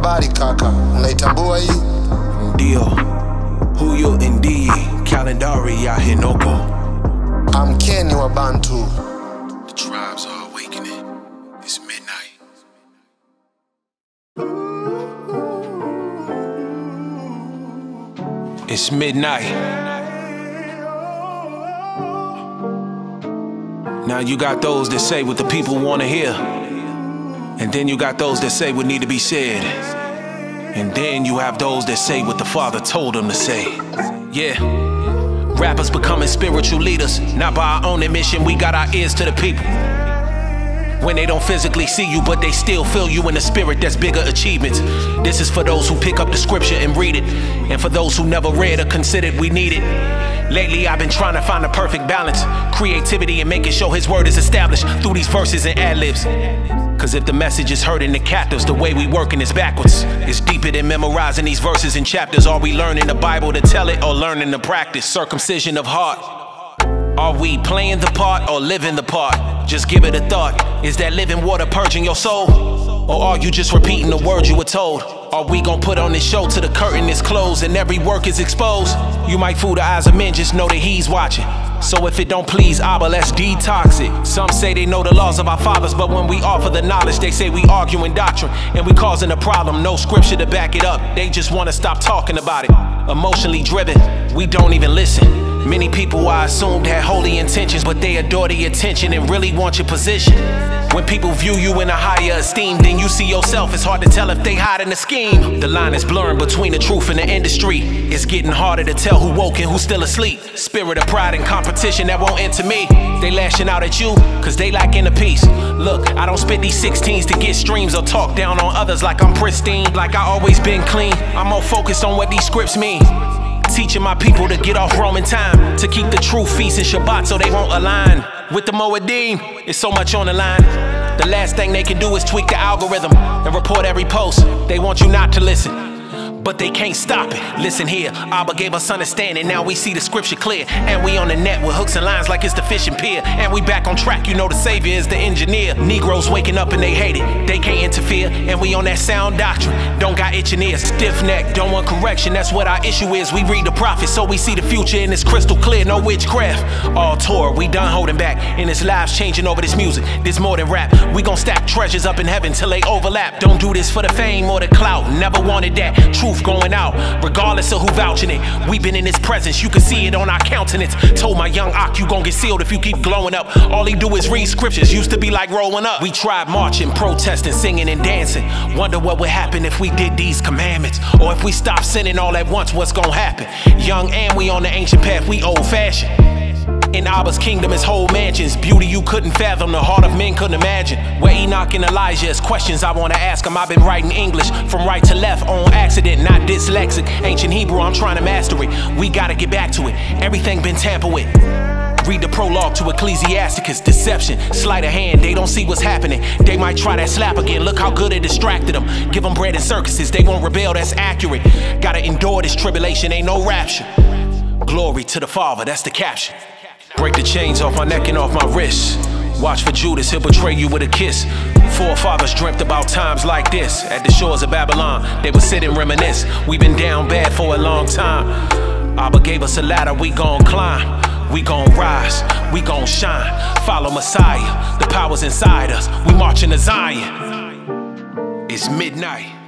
Habari kaka, unaitambua hii? Ndio, huyo ndiye kalendari ya Henoko. Amkeni wa Bantu. The tribes are awakening. It's midnight. It's midnight. Now you got those that say what the people want to hear, and then you got those that say what need to be said, and then you have those that say what the Father told them to say. Yeah, rappers becoming spiritual leaders, not by our own admission. We got our ears to the people. When they don't physically see you, but they still feel you in the spirit, that's bigger achievements. This is for those who pick up the scripture and read it, and for those who never read or considered we need it. Lately I've been trying to find the perfect balance, creativity and making sure his word is established through these verses and ad-libs. Cause if the message is hurting the captives, the way we working is backwards. It's deeper than memorizing these verses and chapters. Are we learning the Bible to tell it or learning to practice? Circumcision of heart. Are we playing the part or living the part? Just give it a thought. Is that living water purging your soul? Or are you just repeating the words you were told? Are we gonna put on this show till the curtain is closed and every work is exposed? You might fool the eyes of men, just know that he's watching. So if it don't please Abba, let's detox it. Some say they know the laws of our fathers, but when we offer the knowledge, they say we arguing doctrine and we causing a problem. No scripture to back it up. They just want to stop talking about it. Emotionally driven, we don't even listen. Many people I assumed had holy intentions, but they adore the attention and really want your position. When people view you in a higher esteem than you see yourself, it's hard to tell if they hide in the scheme. The line is blurring between the truth and the industry. It's getting harder to tell who woke and who's still asleep. Spirit of pride and competition that won't enter me. They lashing out at you, cause they like inner peace. Look, I don't spit these 16s to get streams or talk down on others like I'm pristine, like I always been clean. I'm more focused on what these scripts mean. Teaching my people to get off Roman time, to keep the true feast in Shabbat so they won't align with the Moedim. It's so much on the line. The last thing they can do is tweak the algorithm and report every post. They want you not to listen, but they can't stop it. Listen here, Abba gave us understanding, now we see the scripture clear. And we on the net with hooks and lines like it's the fishing pier. And we back on track, you know the savior is the engineer. Negroes waking up and they hate it, they can't interfere. And we on that sound doctrine, don't got itching ears. Stiff neck, don't want correction, that's what our issue is. We read the prophets so we see the future and it's crystal clear, no witchcraft. All Torah, we done holding back, and it's lives changing over this music. This more than rap, we gon' stack treasures up in heaven till they overlap. Don't do this for the fame or the clout, never wanted that. Truth going out, regardless of who vouching it. We been in his presence, you can see it on our countenance. Told my young Ak, you gon' get sealed if you keep glowing up. All he do is read scriptures, used to be like rolling up. We tried marching, protesting, singing and dancing. Wonder what would happen if we did these commandments, or if we stopped sinning all at once, what's gonna happen? Young and we on the ancient path, we old fashioned. In Abba's kingdom is whole mansions, beauty you couldn't fathom, the heart of men couldn't imagine. Where Enoch and Elijah is questions I wanna ask them. I've been writing English from right to left on accident, not dyslexic. Ancient Hebrew, I'm trying to master it. We gotta get back to it, everything been tampered with. Read the prologue to Ecclesiasticus, deception, sleight of hand, they don't see what's happening. They might try that slap again, look how good it distracted them. Give them bread and circuses, they won't rebel, that's accurate. Gotta endure this tribulation, ain't no rapture. Glory to the Father, that's the caption. Break the chains off my neck and off my wrists. Watch for Judas, he'll betray you with a kiss. Forefathers dreamt about times like this. At the shores of Babylon, they would sit and reminisce. We've been down bad for a long time. Abba gave us a ladder, we gon' climb. We gon' rise, we gon' shine. Follow Messiah, the power's inside us. We marching to Zion. It's midnight.